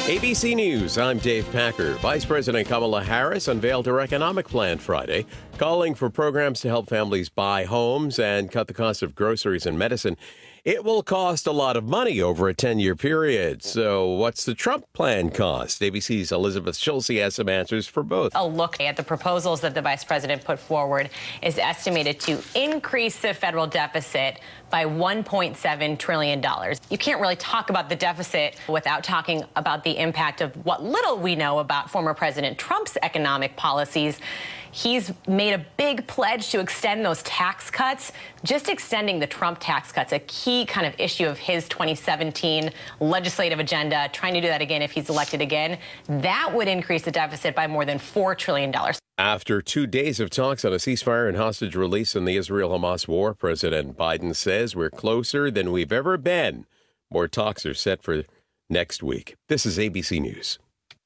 ABC News, I'm Dave Packer. Vice President Kamala Harris unveiled her economic plan Friday, calling for programs to help families buy homes and cut the cost of groceries and medicine. It will cost a lot of money over a 10-year period. So what's the Trump plan cost? ABC's Elizabeth Schulze has some answers for both. A look at the proposals that the vice president put forward is estimated to increase the federal deficit by $1.7 trillion. You can't really talk about the deficit without talking about the impact of what little we know about former President Trump's economic policies. He's made a big pledge to extend those tax cuts. Just extending the Trump tax cuts, a key kind of issue of his 2017 legislative agenda, trying to do that again if he's elected again, that would increase the deficit by more than $4 trillion. After 2 days of talks on a ceasefire and hostage release in the Israel-Hamas war, President Biden says we're closer than we've ever been. More talks are set for next week. This is ABC News.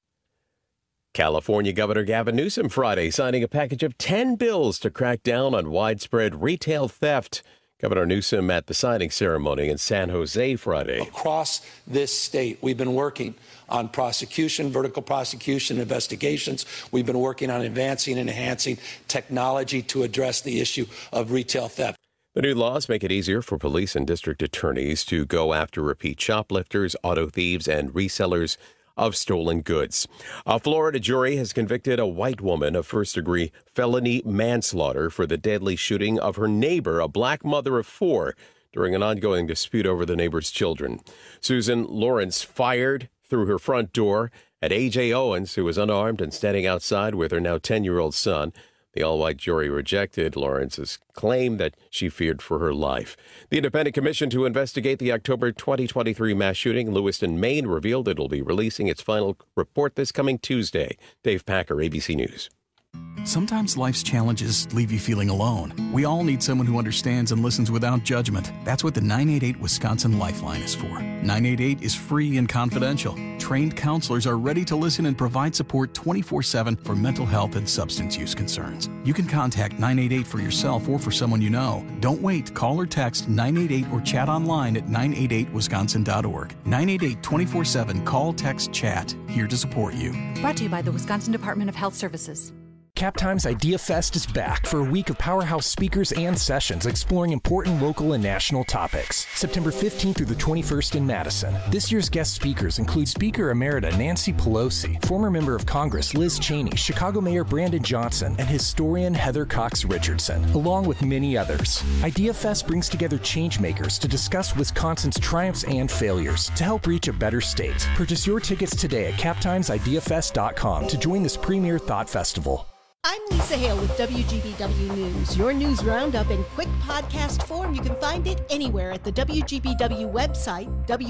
California Governor Gavin Newsom Friday signing a package of 10 bills to crack down on widespread retail theft. Governor Newsom at the signing ceremony in San Jose Friday. Across this state, we've been working on prosecution, vertical prosecution, investigations. We've been working on advancing and enhancing technology to address the issue of retail theft. The new laws make it easier for police and district attorneys to go after repeat shoplifters, auto thieves, and resellers of stolen goods. A Florida jury has convicted a white woman of first-degree felony manslaughter for the deadly shooting of her neighbor, a black mother of 4, during an ongoing dispute over the neighbor's children. Susan Lawrence fired through her front door at A.J. Owens, who was unarmed and standing outside with her now 10-year-old son. The all-white jury rejected Lawrence's claim that she feared for her life. The independent commission to investigate the October 2023 mass shooting in Lewiston, Maine, revealed it will be releasing its final report this coming Tuesday. Dave Packer, ABC News. Sometimes life's challenges leave you feeling alone. We all need someone who understands and listens without judgment. That's what the 988 Wisconsin Lifeline is for. 988 is free and confidential. Trained counselors are ready to listen and provide support 24/7 for mental health and substance use concerns. You can contact 988 for yourself or for someone you know. Don't wait. Call or text 988 or chat online at 988wisconsin.org. 988 24/7. Call, text, chat. Here to support you. Brought to you by the Wisconsin Department of Health Services. Captime's Idea Fest is back for a week of powerhouse speakers and sessions exploring important local and national topics. September 15th through the 21st in Madison. This year's guest speakers include Speaker Emerita Nancy Pelosi, former member of Congress Liz Cheney, Chicago Mayor Brandon Johnson, and historian Heather Cox Richardson, along with many others. Idea Fest brings together changemakers to discuss Wisconsin's triumphs and failures to help reach a better state. Purchase your tickets today at captimesideafest.com to join this premier thought festival. I'm Lisa Hale with WGBW News. Your news roundup in quick podcast form. You can find it anywhere at the WGBW website,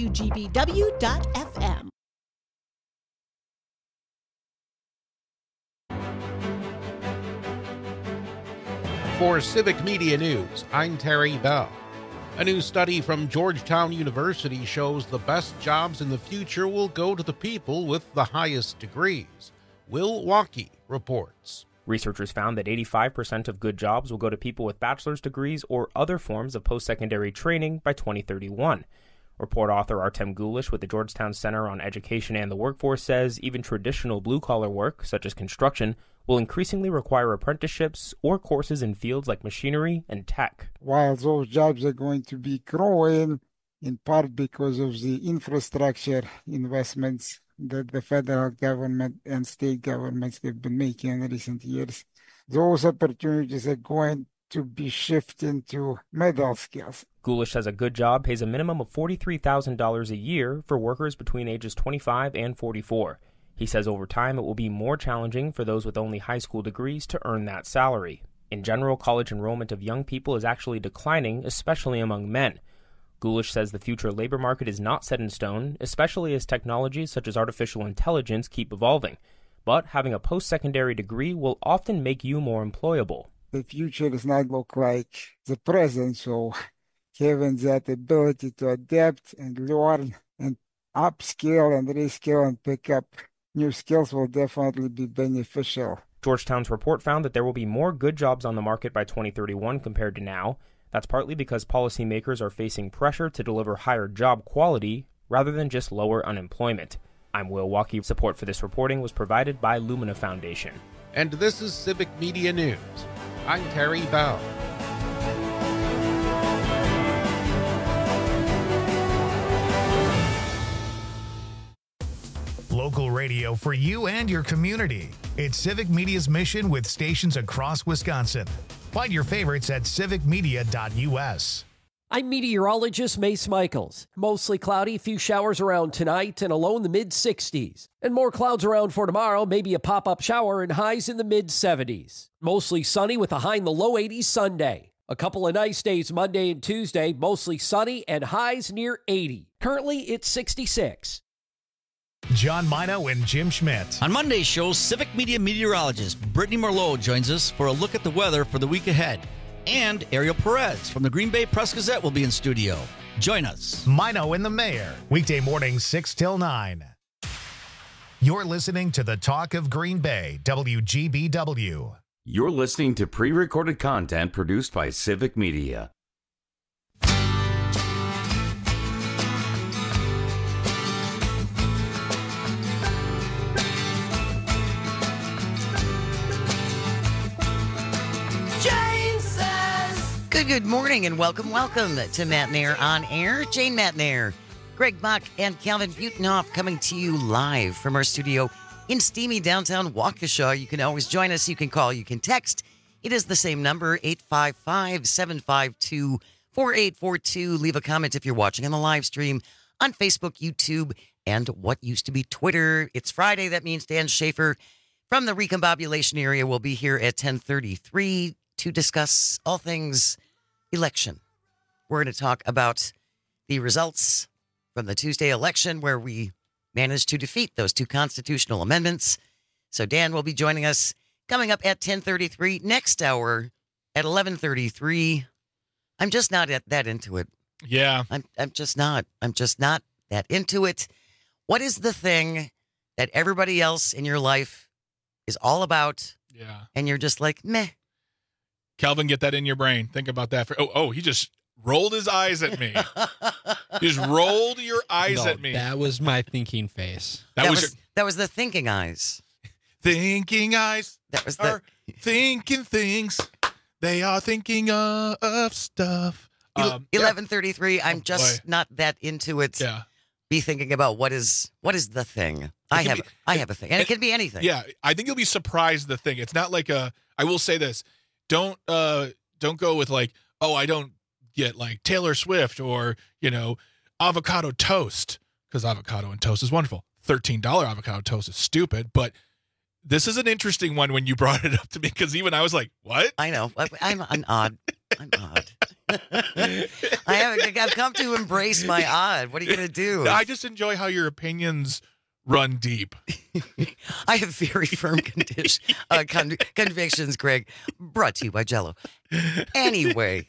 WGBW.fm. For Civic Media News, I'm Terry Bell. A new study from Georgetown University shows the best jobs in the future will go to the people with the highest degrees. Will Waukee reports. Researchers found that 85% of good jobs will go to people with bachelor's degrees or other forms of post-secondary training by 2031. Report author Artem Gulish with the Georgetown Center on Education and the Workforce says even traditional blue-collar work, such as construction, will increasingly require apprenticeships or courses in fields like machinery and tech. While those jobs are going to be growing, in part because of the infrastructure investments that the federal government and state governments have been making in recent years, those opportunities are going to be shifting to middle skills. Gulish says a good job pays a minimum of $43,000 a year for workers between ages 25 and 44. He says over time it will be more challenging for those with only high school degrees to earn that salary. In general, college enrollment of young people is actually declining, especially among men. Gulish says the future labor market is not set in stone, especially as technologies such as artificial intelligence keep evolving. But having a post-secondary degree will often make you more employable. The future does not look like the present, so having that ability to adapt and learn and upskill and reskill and pick up new skills will definitely be beneficial. Georgetown's report found that there will be more good jobs on the market by 2031 compared to now. That's partly because policymakers are facing pressure to deliver higher job quality rather than just lower unemployment. I'm Will Walkie. Support for this reporting was provided by Lumina Foundation. And this is Civic Media News. I'm Terry Bell. Local radio for you and your community. It's Civic Media's mission with stations across Wisconsin. Find your favorites at civicmedia.us. I'm meteorologist Mace Michaels. Mostly cloudy, few showers around tonight, and a low in the mid-60s. And more clouds around for tomorrow, maybe a pop-up shower and highs in the mid-70s. Mostly sunny with a high in the low 80s Sunday. A couple of nice days Monday and Tuesday, mostly sunny and highs near 80. Currently, it's 66. John Mino and Jim Schmidt. On Monday's show, Civic Media meteorologist Brittany Merlot joins us for a look at the weather for the week ahead. And Ariel Perez from the Green Bay Press-Gazette will be in studio. Join us. Mino and the Mayor. Weekday mornings 6 till 9. You're listening to the Talk of Green Bay, WGBW. You're listening to pre-recorded content produced by Civic Media. Good morning and welcome to Matt Nair on Air. Jane Matt Nair, Greg Bach, and Calvin Butenhoff coming to you live from our studio in steamy downtown Waukesha. You can always join us. You can call. You can text. It is the same number, 855-752-4842. Leave a comment if you're watching on the live stream on Facebook, YouTube, and what used to be Twitter. It's Friday. That means Dan Schaefer from the Recombobulation area will be here at 10:33 to discuss all things election. We're going to talk about the results from the Tuesday election where we managed to defeat those two constitutional amendments. So Dan will be joining us coming up at 10:33. Next hour at 11:33. I'm just not that into it. Yeah. I'm just not. I'm just not that into it. What is the thing that everybody else in your life is all about? Yeah. And you're just like, meh. Calvin, get that in your brain. Think about that. He just rolled his eyes at me. Just rolled your eyes at me. That was my thinking face. That was the thinking eyes. Thinking eyes. That was thinking things. They are thinking of stuff. 11:33. I'm just not that into it. Yeah. Be thinking about what is the thing. I have a thing, and it can be anything. Yeah, I think you'll be surprised. The thing. It's not like I will say this. Don't go with like, oh, I don't get like Taylor Swift or, avocado toast, because avocado and toast is wonderful. $13 avocado toast is stupid, but this is an interesting one when you brought it up to me, because even I was like, what? I know. I'm odd. I'm odd. I've come to embrace my odd. What are you going to do? I just enjoy how your opinions run deep. I have very firm convictions, Greg. Brought to you by Jell-O. Anyway,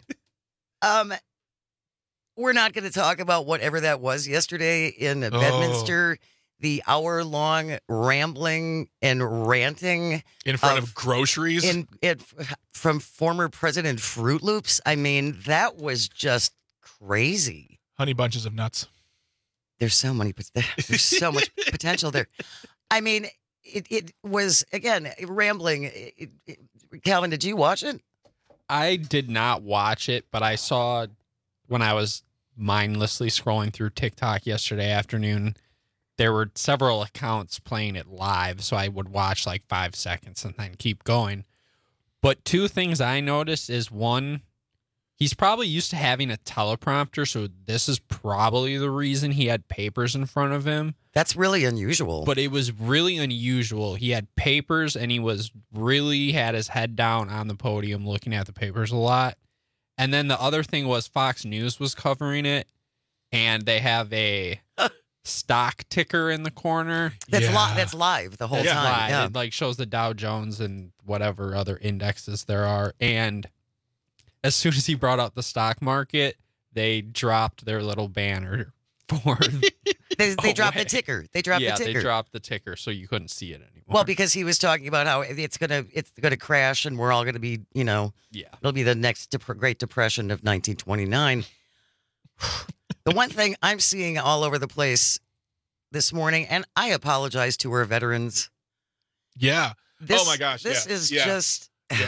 we're not going to talk about whatever that was yesterday in Bedminster. The hour-long rambling and ranting in front of groceries from former President Fruit Loops. I mean, that was just crazy. Honey bunches of nuts. There's so much potential there. I mean, it was, again, rambling. Calvin, did you watch it? I did not watch it, but I saw when I was mindlessly scrolling through TikTok yesterday afternoon, there were several accounts playing it live, so I would watch like 5 seconds and then keep going. But two things I noticed is, one, he's probably used to having a teleprompter, so this is probably the reason he had papers in front of him. That's really unusual. But it was really unusual. He had papers, and he was really had his head down on the podium looking at the papers a lot. And then the other thing was Fox News was covering it, and they have a stock ticker in the corner. That's live the whole time. Live. Yeah. It like shows the Dow Jones and whatever other indexes there are. And as soon as he brought out the stock market, they dropped their little banner for they dropped the ticker. They dropped the ticker. They dropped the ticker, so you couldn't see it anymore. Well, because he was talking about how it's gonna crash, and we're all gonna be, it'll be the next Great Depression of 1929. The one thing I'm seeing all over the place, this morning, and I apologize to our veterans. Yeah. This, oh my gosh. This yeah. is yeah. just. Yeah.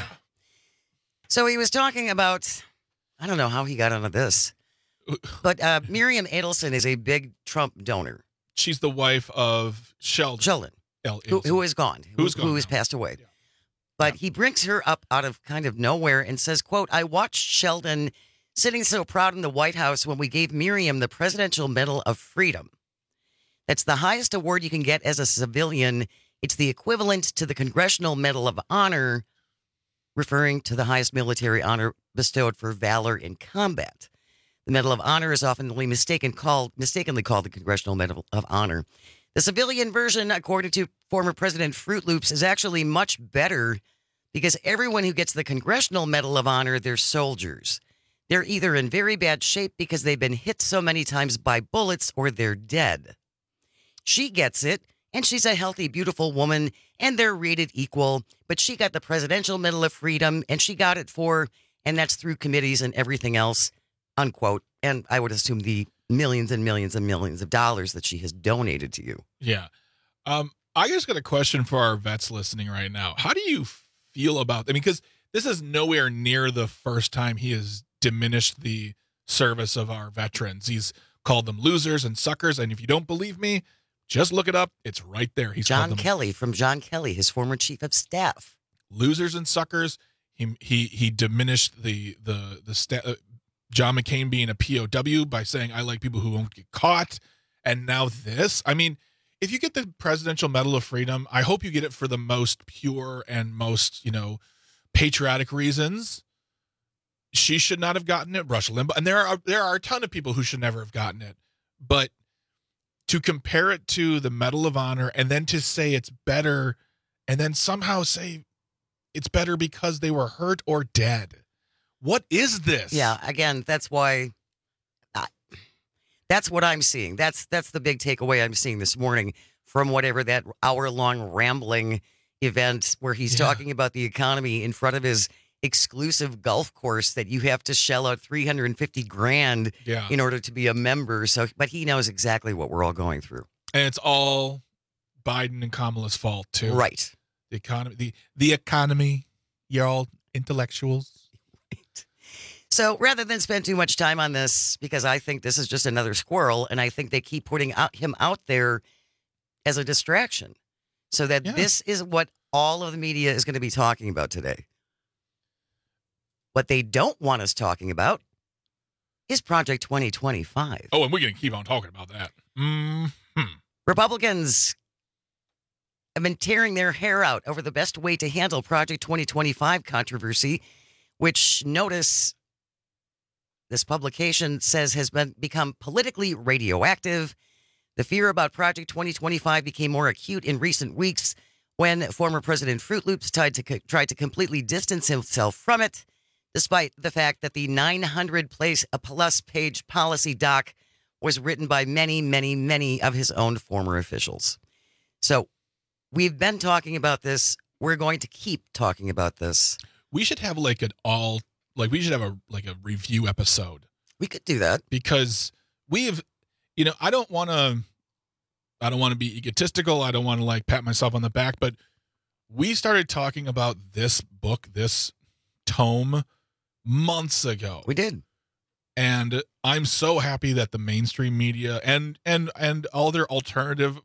So he was talking about, I don't know how he got onto this, but Miriam Adelson is a big Trump donor. She's the wife of Sheldon. Who is gone. Who has passed away. Yeah. But he brings her up out of kind of nowhere and says, quote, I watched Sheldon sitting so proud in the White House when we gave Miriam the Presidential Medal of Freedom. That's the highest award you can get as a civilian. It's the equivalent to the Congressional Medal of Honor, referring to the highest military honor bestowed for valor in combat. The Medal of Honor is often mistakenly called the Congressional Medal of Honor. The civilian version, according to former President Fruit Loops, is actually much better because everyone who gets the Congressional Medal of Honor, they're soldiers. They're either in very bad shape because they've been hit so many times by bullets or they're dead. She gets it, and she's a healthy, beautiful woman, and they're rated equal, but she got the Presidential Medal of Freedom, and she got it and that's through committees and everything else, unquote. And I would assume the millions and millions and millions of dollars that she has donated to you. Yeah. I just got a question for our vets listening right now. How do you feel about, because this is nowhere near the first time he has diminished the service of our veterans. He's called them losers and suckers. And if you don't believe me, just look it up. It's right there. He's John Kelly, from John Kelly, his former chief of staff. Losers and suckers. He diminished the John McCain being a POW by saying, I like people who won't get caught. And now this, if you get the Presidential Medal of Freedom, I hope you get it for the most pure and most, patriotic reasons. She should not have gotten it. Rush Limbaugh. And there are a ton of people who should never have gotten it. But to compare it to the Medal of Honor and then to say it's better and then somehow say it's better because they were hurt or dead. What is this? Yeah, again, that's why that's what I'm seeing. That's the big takeaway I'm seeing this morning from whatever that hour-long rambling event where he's talking about the economy in front of his exclusive golf course that you have to shell out $350,000 in order to be a member. So, but he knows exactly what we're all going through. And it's all Biden and Kamala's fault too. Right. The economy, y'all intellectuals. So rather than spend too much time on this, because I think this is just another squirrel, and I think they keep putting him out there as a distraction so that this is what all of the media is going to be talking about today. What they don't want us talking about is Project 2025. Oh, and we're going to keep on talking about that. Mm-hmm. Republicans have been tearing their hair out over the best way to handle Project 2025 controversy, which this publication says has become politically radioactive. The fear about Project 2025 became more acute in recent weeks when former President Fruit Loops tried to completely distance himself from it, despite the fact that the 900-plus page policy doc was written by many, many, many of his own former officials. So we've been talking about this. We're going to keep talking about this. We should have a review episode. We could do that because we've, I don't want to be egotistical. I don't want to pat myself on the back, but we started talking about this book, this tome months ago. We did. And I'm so happy that the mainstream media and all their alternative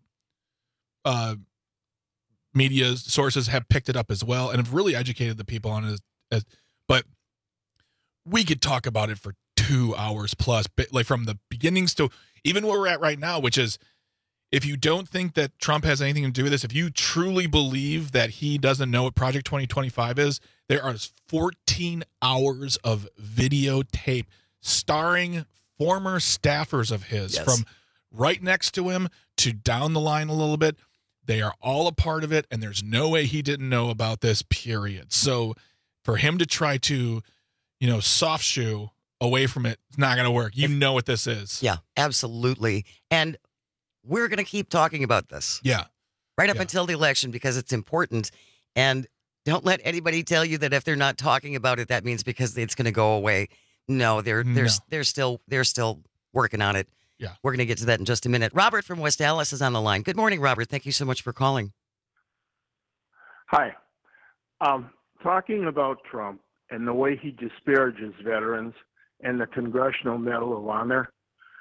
media sources have picked it up as well and have really educated the people on it. But we could talk about it for 2 hours plus, from the beginnings to even where we're at right now, which is, if you don't think that Trump has anything to do with this, if you truly believe that he doesn't know what Project 2025 is, there are 14 hours of videotape starring former staffers of his, from right next to him to down the line a little bit. They are all a part of it, and there's no way he didn't know about this, period. So for him to try to, soft shoe away from it, it's not going to work. You know what this is. Yeah, absolutely. And we're going to keep talking about this. Yeah. Right up until the election, because it's important. And don't let anybody tell you that if they're not talking about it, that means because it's going to go away. No, they're still working on it. Yeah. We're going to get to that in just a minute. Robert from West Dallas is on the line. Good morning, Robert. Thank you so much for calling. Hi. Talking about Trump and the way he disparages veterans and the Congressional Medal of Honor,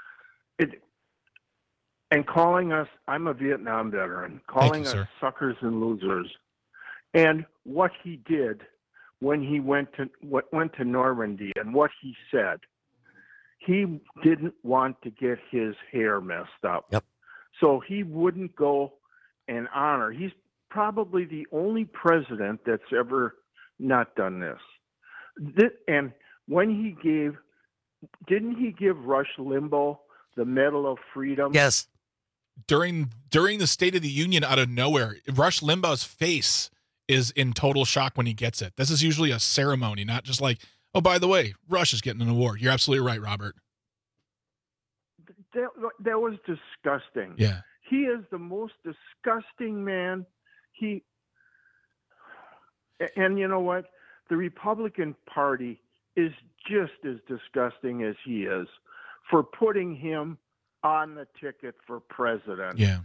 and calling us, I'm a Vietnam veteran, calling us suckers and losers. And what he did when he went to Normandy and what he said, he didn't want to get his hair messed up. Yep. So he wouldn't go and honor. He's probably the only president that's ever not done this. And when he didn't he give Rush Limbaugh the Medal of Freedom? Yes. During the State of the Union, out of nowhere, Rush Limbaugh's face is in total shock when he gets it. This is usually a ceremony, not just like, oh, by the way, Rush is getting an award. You're absolutely right, Robert. That was disgusting. Yeah. He is the most disgusting man. And you know what? The Republican Party is just as disgusting as he is for putting him on the ticket for president. Yeah.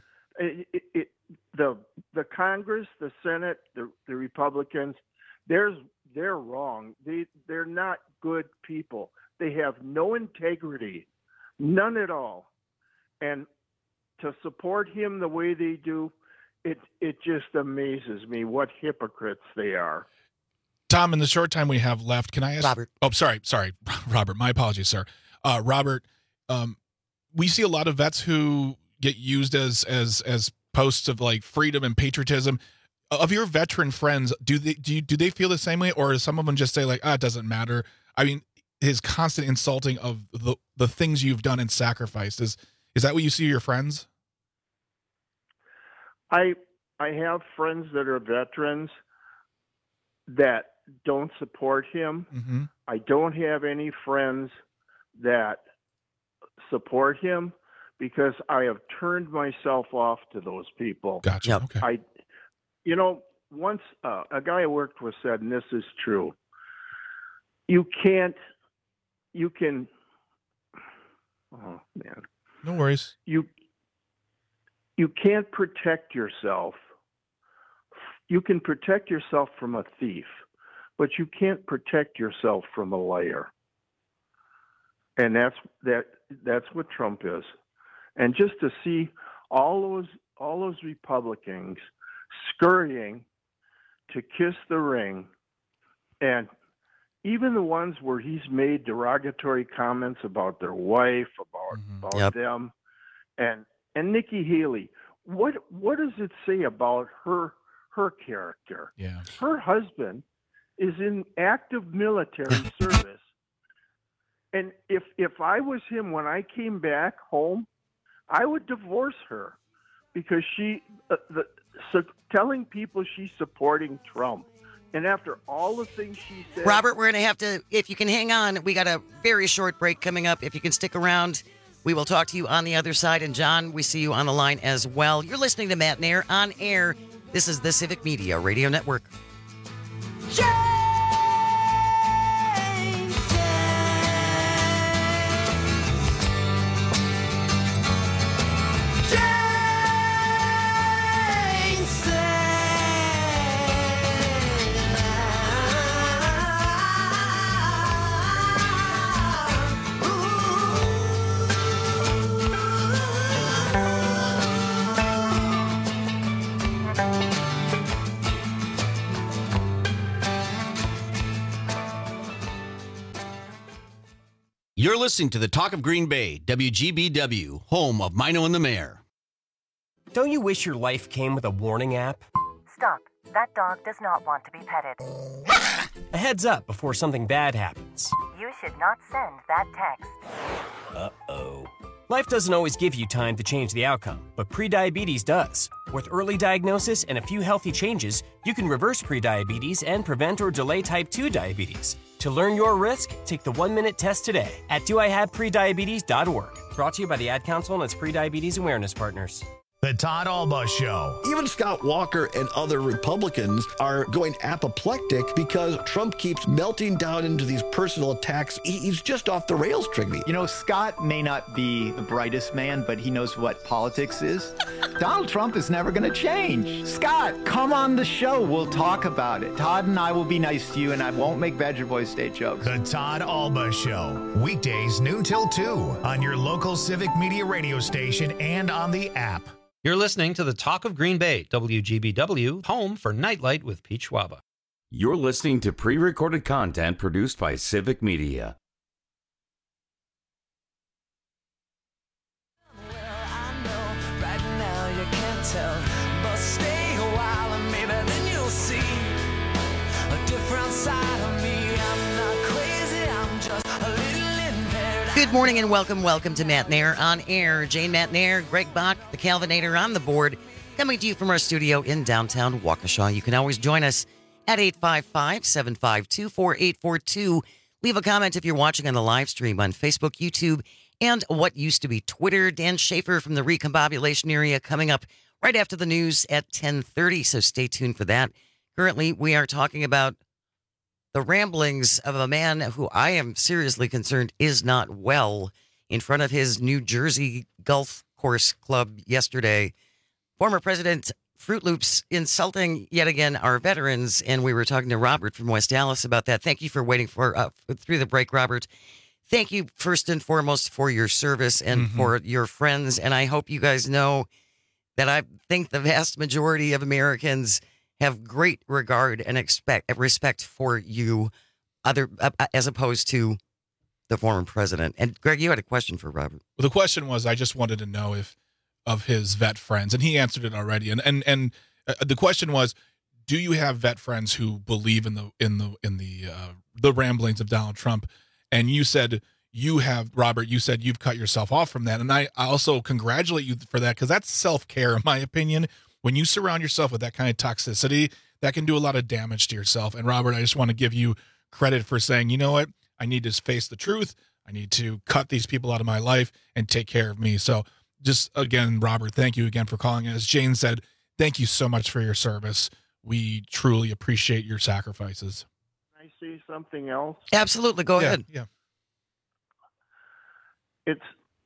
The Congress, the Senate, the Republicans, they're wrong. They're not good people. They have no integrity, none at all. And to support him the way they do, it just amazes me what hypocrites they are. Tom, in the short time we have left, can I ask? Robert. Oh, sorry, Robert. My apologies, sir. Robert, we see a lot of vets who get used as posts of like freedom and patriotism. Of your veteran friends, do they feel the same way, or does some of them just say like, it doesn't matter? I mean, his constant insulting of the things you've done and sacrificed, is that what you see your friends? I have friends that are veterans that don't support him. Mm-hmm. I don't have any friends that support him because I have turned myself off to those people. Gotcha. Yep. Okay. Once a guy I worked with said, and this is true, you can, oh man. No worries. You can't protect yourself. You can protect yourself from a thief, but you can't protect yourself from a liar. And that's what Trump is. And just to see all those Republicans scurrying to kiss the ring, and even the ones where he's made derogatory comments about their wife, about them, and Nikki Haley, what does it say about her character? Yeah. Her husband is in active military service. And if I was him when I came back home, I would divorce her because telling people she's supporting Trump. And after all the things she said... Robert, we're going to have to, if you can hang on, we got a very short break coming up. If you can stick around, we will talk to you on the other side. And John, we see you on the line as well. You're listening to Matt Nair on air. This is the Civic Media Radio Network. You're listening to the Talk of Green Bay, WGBW, home of Mino and the Mayor. Don't you wish your life came with a warning app? Stop. That dog does not want to be petted. A heads up before something bad happens. You should not send that text. Uh-oh. Life doesn't always give you time to change the outcome, but prediabetes does. With early diagnosis and a few healthy changes, you can reverse prediabetes and prevent or delay type 2 diabetes. To learn your risk, take the 1-minute test today at doihaveprediabetes.org. Brought to you by the Ad Council and its prediabetes awareness partners. The Todd Alba Show. Even Scott Walker and other Republicans are going apoplectic because Trump keeps melting down into these personal attacks. He's just off the rails, Trigby. You know, Scott may not be the brightest man, but he knows what politics is. Donald Trump is never going to change. Scott, come on the show. We'll talk about it. Todd and I will be nice to you, and I won't make Badger Boy State jokes. The Todd Alba Show. Weekdays noon till 2 on your local Civic Media radio station and on the app. You're listening to the Talk of Green Bay, WGBW, home for Nightlight with Pete Schwaba. You're listening to pre-recorded content produced by Civic Media. Good morning and welcome to Matt Nair on Air. Jane Matt Nair, Greg Bach, the Calvinator on the board, coming to you from our studio in downtown Waukesha. You can always join us at 855-752-4842. Leave a comment if you're watching on the live stream on Facebook, YouTube, and what used to be Twitter. Dan Schaefer from the Recombobulation area coming up right after the news at 10:30, so stay tuned for that. Currently, we are talking about the ramblings of a man who I am seriously concerned is not well in front of his New Jersey golf course club yesterday. Former President Fruit Loops insulting yet again our veterans, and we were talking to Robert from West Dallas about that. Thank you for waiting for through the break, Robert. Thank you first and foremost for your service and for your friends, and I hope you guys know that I think the vast majority of Americans have great regard and respect for you, as opposed to the former president. And Greg, you had a question for Robert. Well, the question was, I just wanted to know if of his vet friends, and he answered it already. And the question was, do you have vet friends who believe in the ramblings of Donald Trump? And you said you have, Robert. You said you've cut yourself off from that, and I also congratulate you for that, because that's self-care, in my opinion. When you surround yourself with that kind of toxicity, that can do a lot of damage to yourself. And Robert, I just want to give you credit for saying, you know what? I need to face the truth. I need to cut these people out of my life and take care of me. So just again, Robert, thank you again for calling. As Jane said, thank you so much for your service. We truly appreciate your sacrifices. Can I say something else? Absolutely. Go ahead. Yeah. It's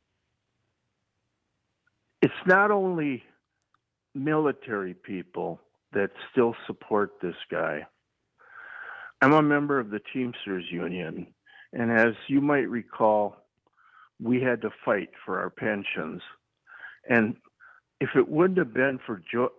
not only military people that still support this guy. I'm a member of the Teamsters Union, and as you might recall, we had to fight for our pensions. And if it wouldn't have been for Joe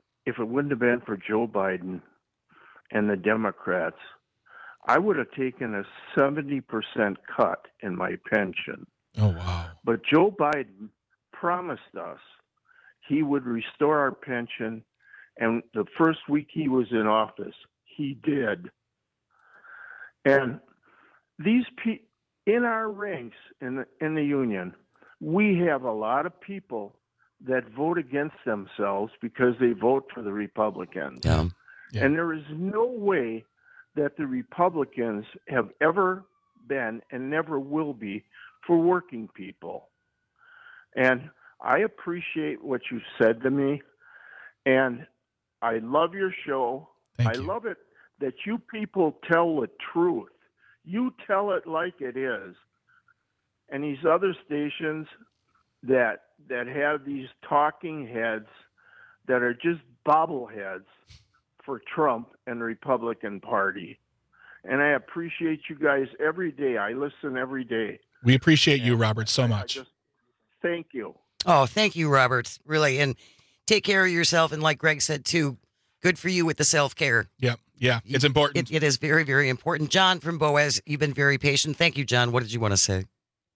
Biden and the Democrats, I would have taken a 70% cut in my pension. Oh, wow. But Joe Biden promised us he would restore our pension, and the first week he was in office, he did. And these in our ranks in the union, we have a lot of people that vote against themselves because they vote for the Republicans. Yeah. And there is no way that the Republicans have ever been and never will be for working people. And I appreciate what you said to me, and I love your show. I love it that you people tell the truth. You tell it like it is. And these other stations that have these talking heads that are just bobbleheads for Trump and the Republican Party. And I appreciate you guys every day. I listen every day. We appreciate you, Robert, so much. Thank you. Oh, thank you, Robert. Really. And take care of yourself. And like Greg said, too, good for you with the self-care. Yeah. It's important. It is very, very important. John from Boaz, you've been very patient. Thank you, John. What did you want to say?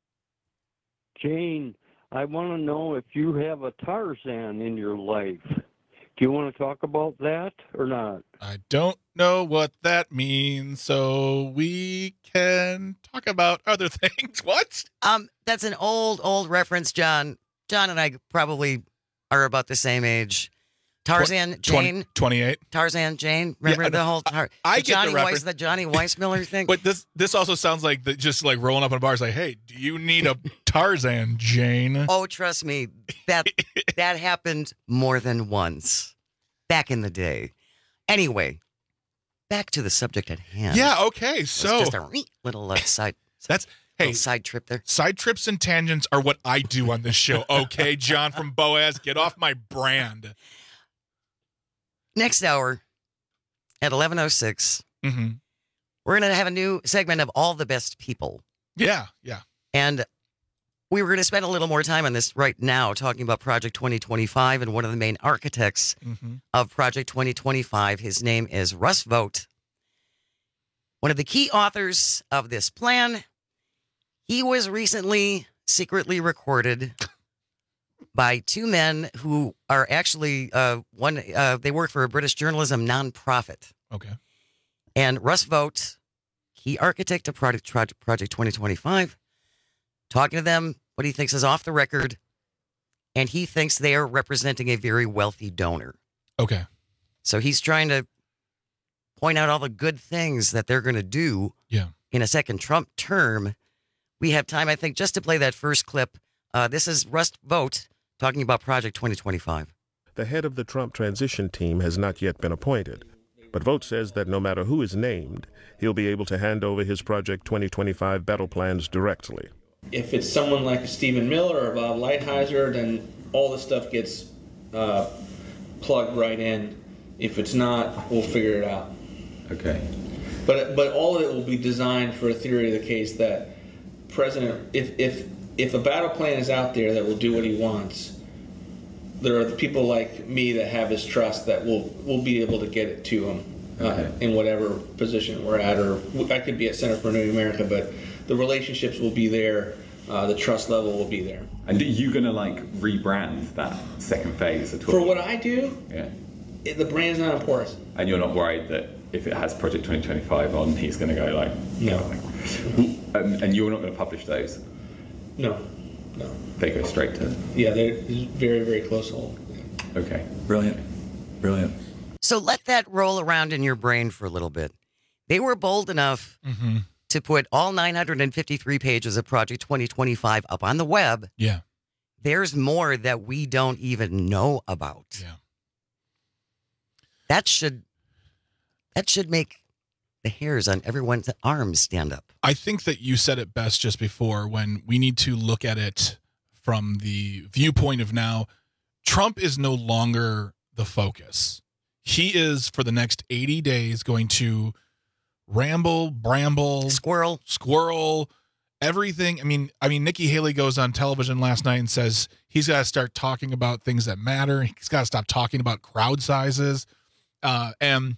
Jane, I want to know if you have a Tarzan in your life. Do you want to talk about that or not? I don't know what that means, so we can talk about other things. What? That's an old reference, John. John and I probably are about the same age. Tarzan Jane. 28. Tarzan Jane. Remember the whole I Johnny get the reference. the Johnny Weissmuller thing? But this also sounds like just like rolling up in a bar is like, hey, do you need a Tarzan, Jane? Oh, trust me, that happened more than once back in the day. Anyway, back to the subject at hand. Yeah, okay. So just a little side trip there. Side trips and tangents are what I do on this show. Okay, John from Boaz, get off my brand. Next hour at 11:06, mm-hmm. we're going to have a new segment of All the Best People. Yeah. And we were going to spend a little more time on this right now, talking about Project 2025 and one of the main architects of Project 2025. His name is Russ Vought. One of the key authors of this plan. He was recently secretly recorded by two men who are actually they work for a British journalism nonprofit. Okay. And Russ Vought, key architect of Project 2025, talking to them, what he thinks is off the record, and he thinks they are representing a very wealthy donor. Okay. So he's trying to point out all the good things that they're going to do in a second Trump term. We have time, I think, just to play that first clip. This is Russ Vought talking about Project 2025. The head of the Trump transition team has not yet been appointed, but Vought says that no matter who is named, he'll be able to hand over his Project 2025 battle plans directly. If it's someone like Stephen Miller or Bob Lighthizer, then all this stuff gets plugged right in. If it's not, we'll figure it out. Okay. But all of it will be designed for a theory of the case that if a battle plan is out there that will do what he wants, there are the people like me that have his trust that will be able to get it to him in whatever position we're at, or I could be at Center for New America, but the relationships will be there, the trust level will be there. And are you going to rebrand that second phase at all? For what I do, the brand's not important. And you're not worried that if it has Project 2025 on, he's going to go no. And you're not going to publish those? No. They go straight to... Yeah, they're very, very close hold. Okay, brilliant. So let that roll around in your brain for a little bit. They were bold enough to put all 953 pages of Project 2025 up on the web. Yeah. There's more that we don't even know about. Yeah. That should make the hairs on everyone's arms stand up. I think that you said it best just before, when we need to look at it from the viewpoint of now. Trump is no longer the focus. He is, for the next 80 days, going to bramble, squirrel, everything. I mean, Nikki Haley goes on television last night and says he's got to start talking about things that matter. He's got to stop talking about crowd sizes. And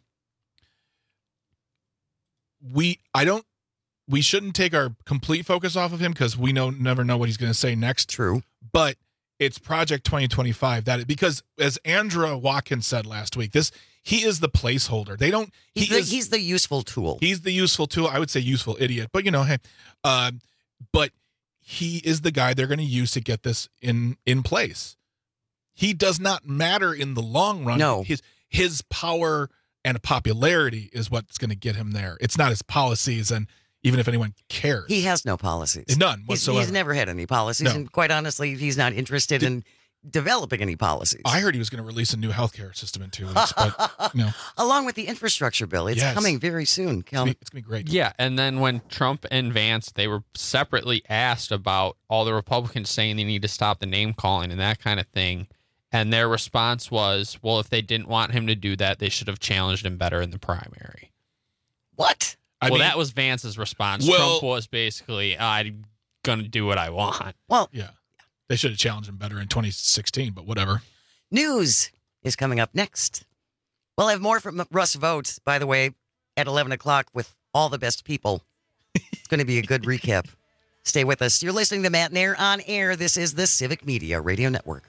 we shouldn't take our complete focus off of him, because we never know what he's going to say next. True. But it's Project 2025 because, as Andra Watkins said last week, he is the placeholder. He's the useful tool. He's the useful tool. I would say useful idiot, but hey, but he is the guy they're going to use to get this in place. He does not matter in the long run. No. His power and popularity is what's going to get him there. It's not his policies, and even if anyone cares. He has no policies. None whatsoever. He's never had any policies, No. and quite honestly, he's not interested in developing any policies. I heard he was going to release a new healthcare system in 2 weeks, but along with the infrastructure bill. It's coming very soon, Cal. It's going to be great. Yeah, and then when Trump and Vance, they were separately asked about all the Republicans saying they need to stop the name calling and that kind of thing. And their response was, well, if they didn't want him to do that, they should have challenged him better in the primary. What? That was Vance's response. Trump was basically, I'm going to do what I want. Well, yeah. They should have challenged him better in 2016, but whatever. News is coming up next. We'll have more from Russ Vought, by the way, at 11 o'clock with all the best people. It's going to be a good recap. Stay with us. You're listening to Matt Nair on air. This is the Civic Media Radio Network.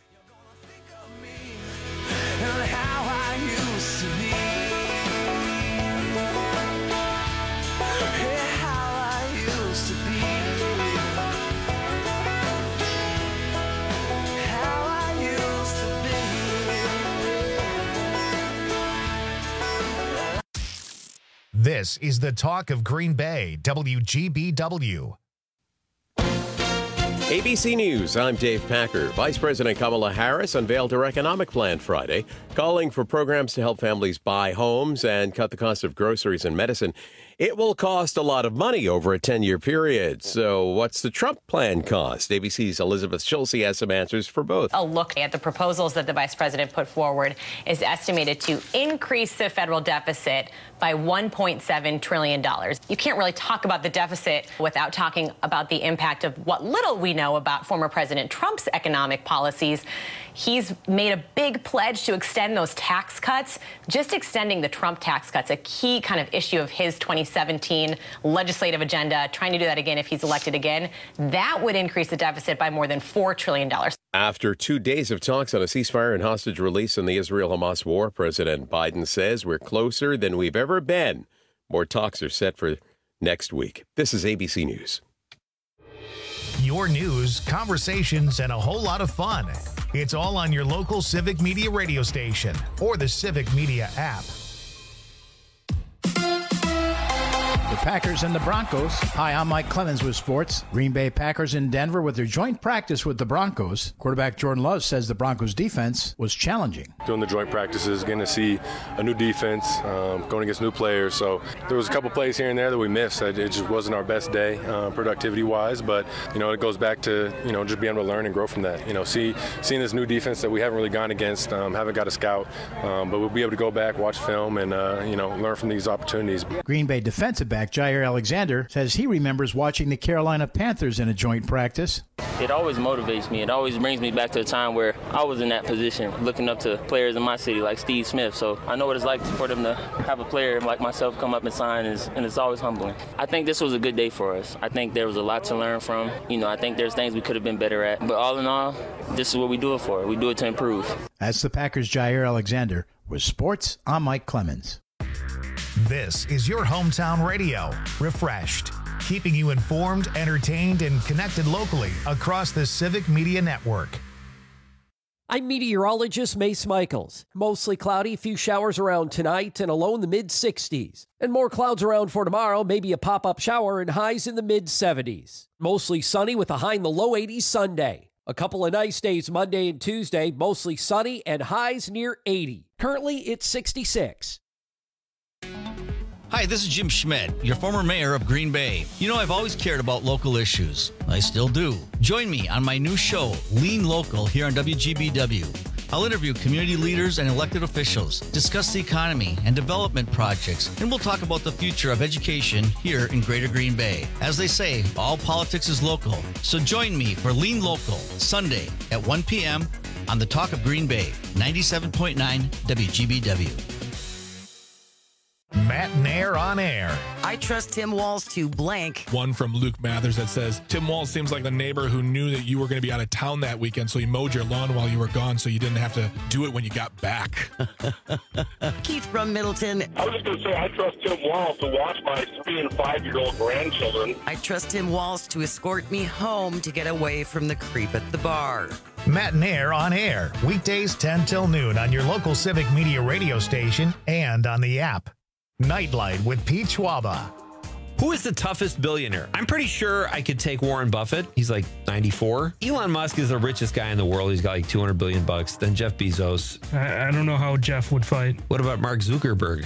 This is the Talk of Green Bay, WGBW. ABC News, I'm Dave Packer. Vice President Kamala Harris unveiled her economic plan Friday, calling for programs to help families buy homes and cut the cost of groceries and medicine. It will cost a lot of money over a 10-year period. So what's the Trump plan cost? ABC's Elizabeth Schulze has some answers for both. A look at the proposals that the vice president put forward is estimated to increase the federal deficit by $1.7 trillion. You can't really talk about the deficit without talking about the impact of what little we know about former President Trump's economic policies. He's made a big pledge to extend those tax cuts. Just extending the Trump tax cuts, a key kind of issue of his 2017 legislative agenda, trying to do that again if he's elected again, that would increase the deficit by more than $4 trillion. After 2 days of talks on a ceasefire and hostage release in the Israel-Hamas war, President Biden says we're closer than we've ever been. More talks are set for next week. This is ABC News. Your news, conversations, and a whole lot of fun. It's all on your local Civic Media radio station or the Civic Media app. The Packers and the Broncos. Hi, I'm Mike Clemens with sports. Green Bay Packers in Denver with their joint practice with the Broncos. Quarterback Jordan Love says the Broncos defense was challenging. Doing the joint practices, getting to see a new defense, going against new players. So there was a couple plays here and there that we missed. It just wasn't our best day productivity-wise, but, it goes back to, just being able to learn and grow from that. Seeing this new defense that we haven't really gone against, haven't got a scout, but we'll be able to go back, watch film, and, learn from these opportunities. Green Bay defensive back Jair Alexander says he remembers watching the Carolina Panthers in a joint practice. It always motivates me. It always brings me back to a time where I was in that position, looking up to players in my city like Steve Smith. So I know what it's like for them to have a player like myself come up and sign, and it's always humbling. I think this was a good day for us. I think there was a lot to learn from. I think there's things we could have been better at. But all in all, this is what we do it for. We do it to improve. That's the Packers' Jair Alexander. With sports, I'm Mike Clemens. This is your hometown radio, refreshed, keeping you informed, entertained, and connected locally across the Civic Media Network. I'm meteorologist Mace Michaels. Mostly cloudy, few showers around tonight and a low in the mid-60s. And more clouds around for tomorrow, maybe a pop-up shower and highs in the mid-70s. Mostly sunny with a high in the low 80s Sunday. A couple of nice days Monday and Tuesday, mostly sunny and highs near 80. Currently, it's 66. Hi, this is Jim Schmidt, your former mayor of Green Bay. I've always cared about local issues. I still do. Join me on my new show, Lean Local, here on WGBW. I'll interview community leaders and elected officials, discuss the economy and development projects, and we'll talk about the future of education here in Greater Green Bay. As they say, all politics is local. So join me for Lean Local, Sunday at 1 p.m. on the Talk of Green Bay, 97.9 WGBW. Matt Nair on air. I trust Tim Walz to blank. One from Luke Mathers that says, Tim Walz seems like the neighbor who knew that you were going to be out of town that weekend, so he mowed your lawn while you were gone so you didn't have to do it when you got back. Keith from Middleton. I was just going to say, I trust Tim Walz to watch my 3- and 5-year-old grandchildren. I trust Tim Walz to escort me home to get away from the creep at the bar. Matt Nair on air, weekdays 10 till noon on your local Civic Media radio station and on the app. Nightlight with Pete Schwaba. Who is the toughest billionaire? I'm pretty sure I could take Warren Buffett. He's like 94. Elon Musk is the richest guy in the world. He's got like $200 billion. Then Jeff Bezos. I don't know how Jeff would fight. What about Mark Zuckerberg?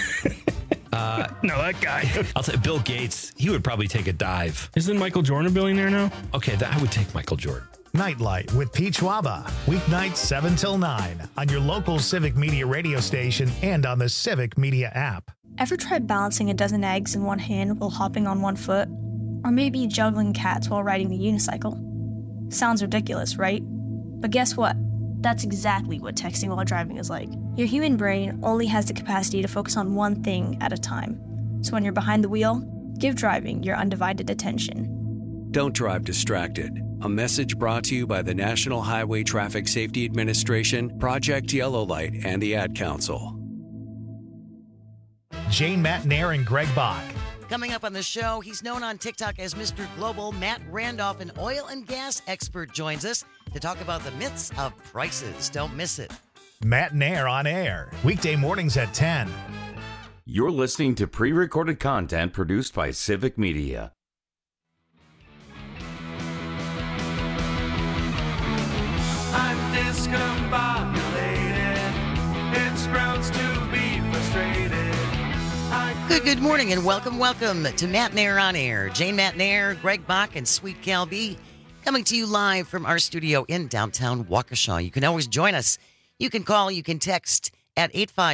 No, that guy. I'll say Bill Gates. He would probably take a dive. Isn't Michael Jordan a billionaire now? Okay, I would take Michael Jordan. Nightlight with Pete Schwaba. Weeknights 7 till 9 on your local Civic Media radio station and on the Civic Media app. Ever tried balancing a dozen eggs in one hand while hopping on one foot? Or maybe juggling cats while riding the unicycle? Sounds ridiculous, right? But guess what? That's exactly what texting while driving is like. Your human brain only has the capacity to focus on one thing at a time. So when you're behind the wheel, give driving your undivided attention. Don't drive distracted. A message brought to you by the National Highway Traffic Safety Administration, Project Yellow Light, and the Ad Council. Jane Matt Nair and Greg Bach. Coming up on the show, he's known on TikTok as Mr. Global. Matt Randolph, an oil and gas expert, joins us to talk about the myths of prices. Don't miss it. Matt Nair on air, weekday mornings at 10. You're listening to pre-recorded content produced by Civic Media. I'm discombobulated. It's grounds to be frustrated. Good morning and welcome to Matt Nair on Air. Jane Matt Nair, Greg Bach, and Sweet Cal B coming to you live from our studio in downtown Waukesha. You can always join us. You can call, you can text at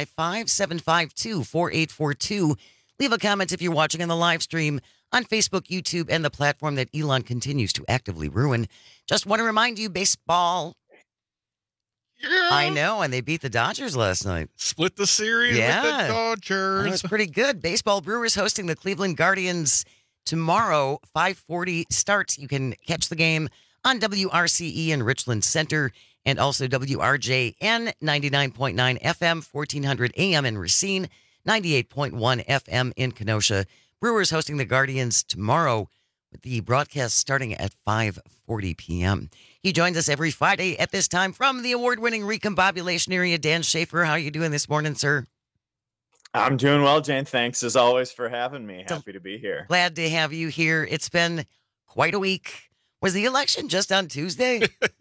855-752-4842. Leave a comment if you're watching on the live stream on Facebook, YouTube, and the platform that Elon continues to actively ruin. Just want to remind you, baseball. Yeah. I know, and they beat the Dodgers last night. Split the series with the Dodgers. It was pretty good. Baseball, Brewers hosting the Cleveland Guardians tomorrow, 5:40 starts. You can catch the game on WRCE in Richland Center and also WRJN 99.9 FM, 1400 AM in Racine, 98.1 FM in Kenosha. Brewers hosting the Guardians tomorrow with the broadcast starting at 5:40 p.m. He joins us every Friday at this time from the award-winning recombobulation area. Dan Schaefer, how are you doing this morning, sir? I'm doing well, Jane. Thanks as always for having me. Happy to be here. Glad to have you here. It's been quite a week. Was the election just on Tuesday?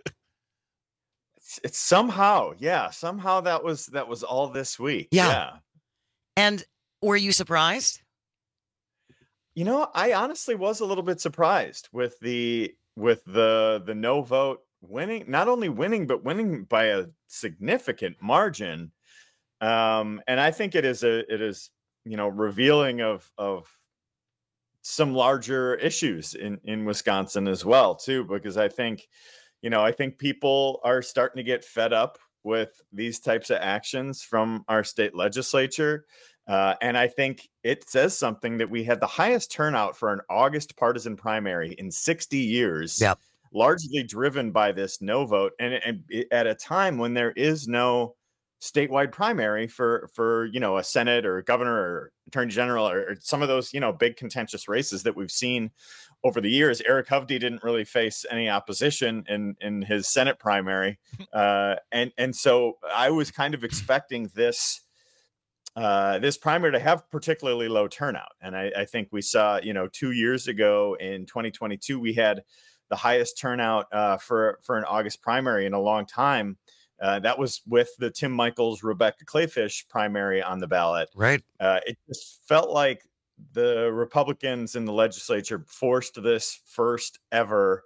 It's somehow that was all this week. Yeah. And were you surprised? You know, I honestly was a little bit surprised with the no vote winning, not only winning, but winning by a significant margin. And I think it is revealing of some larger issues in Wisconsin as well, too, because I think people are starting to get fed up with these types of actions from our state legislature. And I think it says something that we had the highest turnout for an August partisan primary in 60 years, largely driven by this no vote. And at a time when there is no statewide primary for a Senate or governor or attorney general or some of those, big contentious races that we've seen over the years. Eric Hovde didn't really face any opposition in his Senate primary. And so I was kind of expecting this primary to have particularly low turnout. And I think we saw, 2 years ago in 2022, we had the highest turnout for an August primary in a long time. That was with the Tim Michels, Rebecca Clayfish primary on the ballot. Right. It just felt like the Republicans in the legislature forced this first ever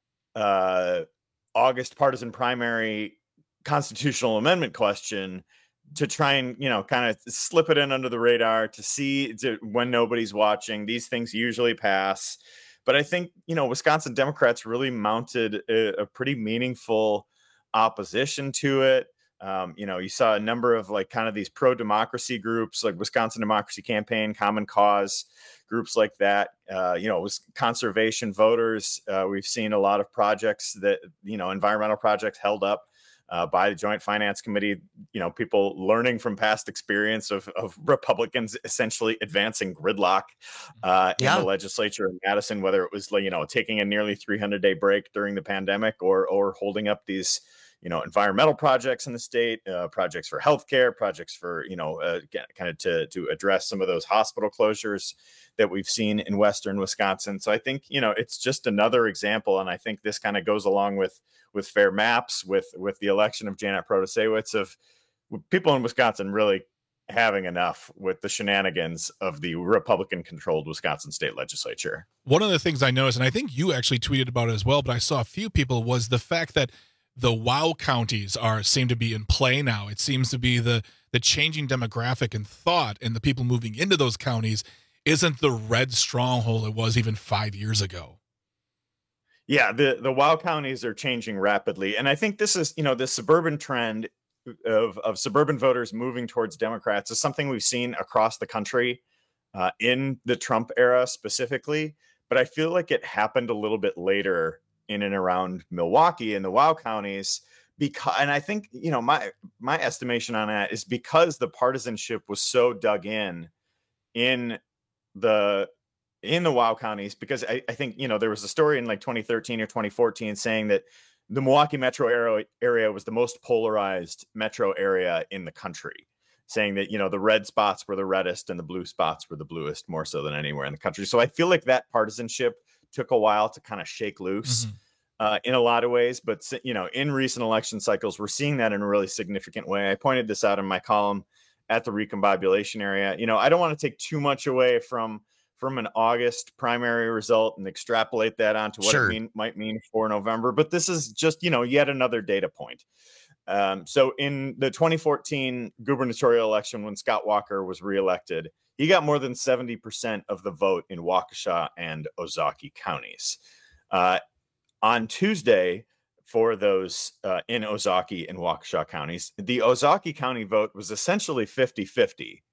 August partisan primary constitutional amendment question to try and, kind of slip it in under the radar to see when nobody's watching. These things usually pass. But I think, Wisconsin Democrats really mounted a pretty meaningful opposition to it. You saw a number of these pro-democracy groups like Wisconsin Democracy Campaign, Common Cause, groups like that. It was conservation voters. We've seen a lot of projects that, environmental projects held up by the Joint Finance Committee, people learning from past experience of Republicans essentially advancing gridlock in the legislature in Madison, whether it was, taking a nearly 300-day break during the pandemic or holding up these, environmental projects in the state, projects for healthcare, projects for, kind of to address some of those hospital closures that we've seen in Western Wisconsin. So I think, it's just another example. And I think this kind of goes along with fair maps, with the election of Janet Protasiewicz, of people in Wisconsin really having enough with the shenanigans of the Republican-controlled Wisconsin state legislature. One of the things I noticed, and I think you actually tweeted about it as well, but I saw a few people, was the fact that the WOW counties seem to be in play now. It seems to be the changing demographic and thought, and the people moving into those counties isn't the red stronghold it was even 5 years ago. Yeah, the WOW counties are changing rapidly. And I think this is, the suburban trend of suburban voters moving towards Democrats is something we've seen across the country in the Trump era specifically. But I feel like it happened a little bit later in and around Milwaukee in the WOW counties. And I think, my estimation on that is because the partisanship was so dug in the WOW counties, because I think, there was a story in 2013 or 2014 saying that the Milwaukee metro area was the most polarized metro area in the country. saying that, the red spots were the reddest and the blue spots were the bluest more so than anywhere in the country. So I feel like that partisanship took a while to kind of shake loose in a lot of ways. But, in recent election cycles, we're seeing that in a really significant way. I pointed this out in my column at the recombobulation area. I don't want to take too much away from an August primary result and extrapolate that onto what it might mean for November. But this is just, yet another data point. So in the 2014 gubernatorial election, when Scott Walker was reelected, he got more than 70% of the vote in Waukesha and Ozaukee counties. On Tuesday, for those in Ozaukee and Waukesha counties, the Ozaukee County vote was essentially 50-50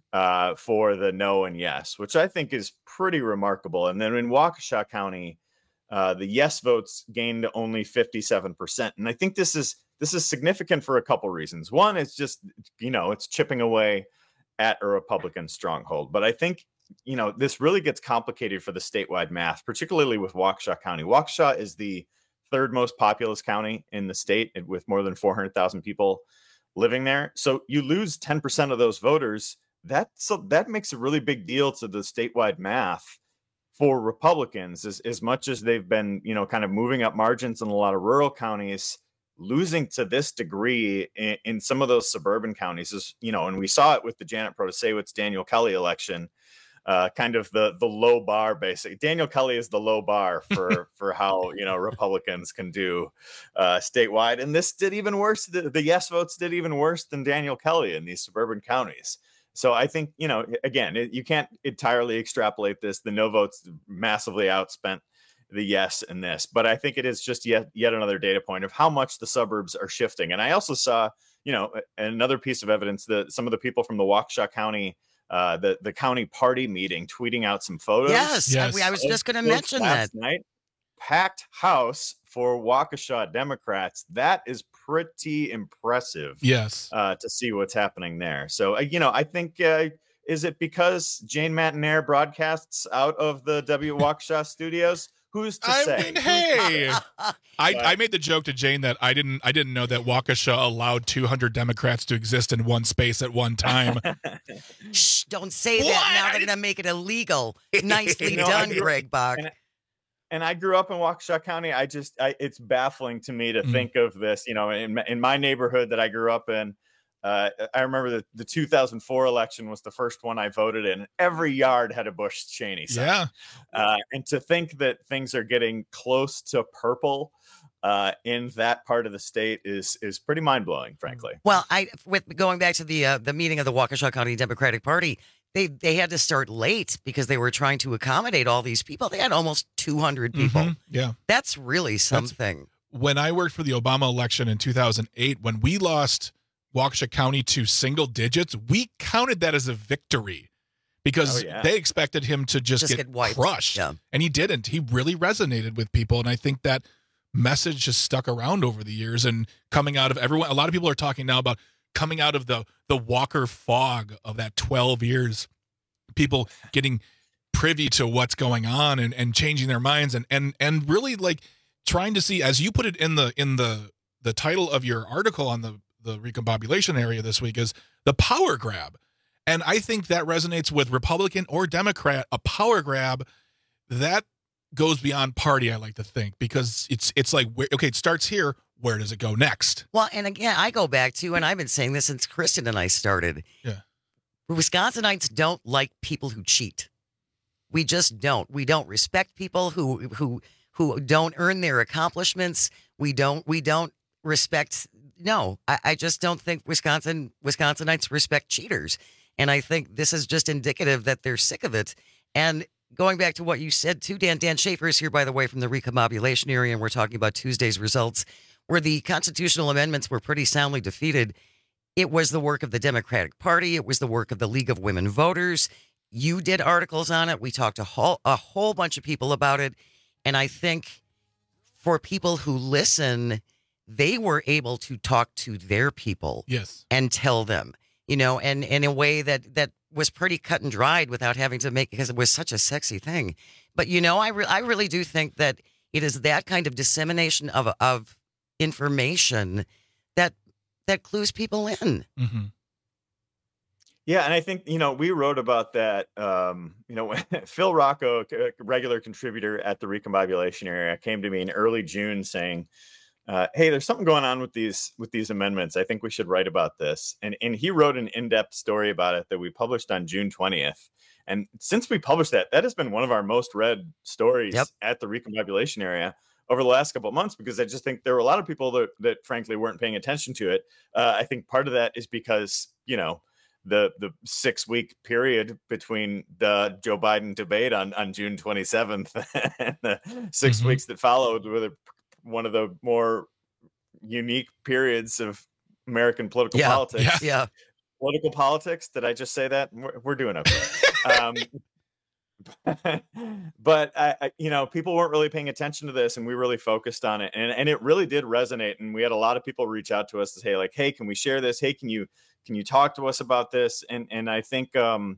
for the no and yes, which I think is pretty remarkable. And then in Waukesha County, the yes votes gained only 57%. And I think this is significant for a couple reasons. One, it's just, it's chipping away at a Republican stronghold. But I think, this really gets complicated for the statewide math, particularly with Waukesha County. Waukesha is the third most populous county in the state with more than 400,000 people living there. So you lose 10% of those voters. That makes a really big deal to the statewide math for Republicans, as much as they've been, kind of moving up margins in a lot of rural counties. Losing to this degree in some of those suburban counties is, and we saw it with the Janet Protasewicz Daniel Kelly election, kind of the low bar, basically. Daniel Kelly is the low bar for how, Republicans can do statewide. And this did even worse. The yes votes did even worse than Daniel Kelly in these suburban counties. So I think, again, you can't entirely extrapolate this. The no votes massively outspent the yes in this, but I think it is just yet another data point of how much the suburbs are shifting. And I also saw, another piece of evidence that some of the people from the Waukesha County, the county party meeting, tweeting out some photos. Yes. I was just going to mention that. Night, packed house for Waukesha Democrats. That is pretty impressive. Yes. To see what's happening there. So, I think, is it because Jane Matenaer broadcasts out of the Waukesha studios? Who's to say? I mean, hey, I made the joke to Jane that I didn't know that Waukesha allowed 200 Democrats to exist in one space at one time. Shh, don't say that. Now they're going to make it illegal. Nicely done, Greg Bach. And I grew up in Waukesha County. It's baffling to me to think of this, in my neighborhood that I grew up in. I remember the 2004 election was the first one I voted in. Every yard had a Bush Cheney sign. Yeah. And to think that things are getting close to purple in that part of the state is pretty mind blowing, frankly. Well, with going back to the meeting of the Waukesha County Democratic Party, they had to start late because they were trying to accommodate all these people. They had almost 200 people. Mm-hmm. Yeah. That's really something. When I worked for the Obama election in 2008, when we lost Waukesha County to single digits, we counted that as a victory because they expected him to just get crushed. Yeah. And he didn't. He really resonated with people. And I think that message just stuck around over the years and coming out of everyone. A lot of people are talking now about coming out of the Walker fog of that 12 years, people getting privy to what's going on and changing their minds and really like trying to see, as you put it in the title of your article on the recombobulation area this week, is the power grab. And I think that resonates with Republican or Democrat, a power grab that goes beyond party, I like to think, because it's like, okay, it starts here. Where does it go next? Well, and again, I go back to, and I've been saying this since Kristen and I started. Yeah. Wisconsinites don't like people who cheat. We just don't. We don't respect people who don't earn their accomplishments. We don't respect. No, I just don't think Wisconsinites respect cheaters. And I think this is just indicative that they're sick of it. And going back to what you said too, Dan Schaefer is here, by the way, from the recombobulation area, and we're talking about Tuesday's results, where the constitutional amendments were pretty soundly defeated. It was the work of the Democratic Party. It was the work of the League of Women Voters. You did articles on it. We talked a whole bunch of people about it. And I think for people who listen, they were able to talk to their people. Yes. And tell them, and in a way that was pretty cut and dried without having to make, because it was such a sexy thing. But, I really do think that it is that kind of dissemination of information that clues people in. Mm-hmm. Yeah, and I think, we wrote about that, Phil Rocco, a regular contributor at the Recombobulation Area, came to me in early June saying, hey, there's something going on with these amendments. I think we should write about this. And he wrote an in-depth story about it that we published on June 20th. And since we published that has been one of our most read stories at the Recombobulation Area over the last couple of months, because I just think there were a lot of people that frankly weren't paying attention to it. I think part of that is because, the 6-week period between the Joe Biden debate on June 27th and the 6 weeks that followed were one of the more unique periods of American political politics. Yeah. Political politics. Did I just say that? We're doing okay. But people weren't really paying attention to this, and we really focused on it, and it really did resonate. And we had a lot of people reach out to us to say, like, hey, can we share this? Hey, can you talk to us about this? And I think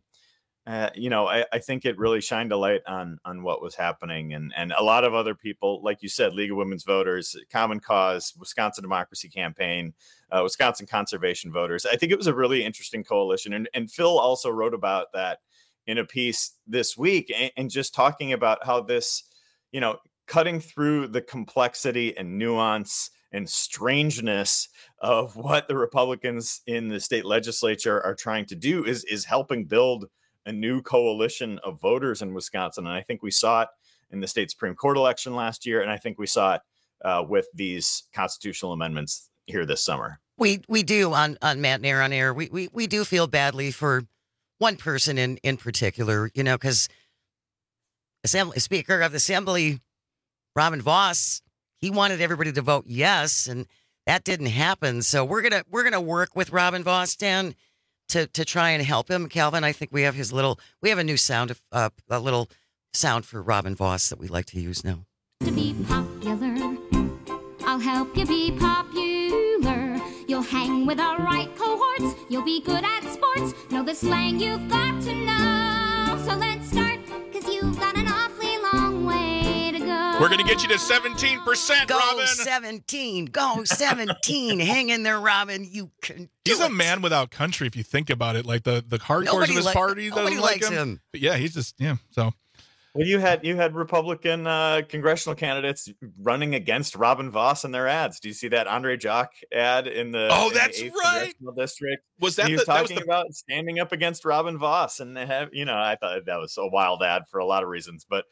I think it really shined a light on what was happening, and a lot of other people, like you said, League of Women's Voters, Common Cause, Wisconsin Democracy Campaign, Wisconsin Conservation Voters. I think it was a really interesting coalition, and Phil also wrote about that in a piece this week, and just talking about how this, cutting through the complexity and nuance and strangeness of what the Republicans in the state legislature are trying to do is helping build a new coalition of voters in Wisconsin. And I think we saw it in the state Supreme Court election last year, and I think we saw it with these constitutional amendments here this summer. We do on Matt Nair on Air. We do feel badly for one person in particular, because Speaker of the Assembly, Robin Vos, he wanted everybody to vote yes, and that didn't happen. So we're gonna work with Robin Vos, Dan, to try and help him. Calvin, I think we have a new sound a little sound for Robin Vos that we like to use now. To be popular, I'll help you be popular. You'll hang with our right cohorts. You'll be good at sports. Know the slang you've got to know. So let's start, because you've got an awfully long way to go. We're going to get you to 17%, go Robin. 17. Go 17. Hang in there, Robin. You can do He's it. a man without country, if you think about it. Like the hardcores of his party nobody doesn't like likes him. But yeah, he's just, so... Well, you had Republican congressional candidates running against Robin Vos in their ads. Do you see that Andre Jock ad in the that's 8th right congressional district? Was that he was talking about standing up against Robin Vos, and they have I thought that was a wild ad for a lot of reasons, but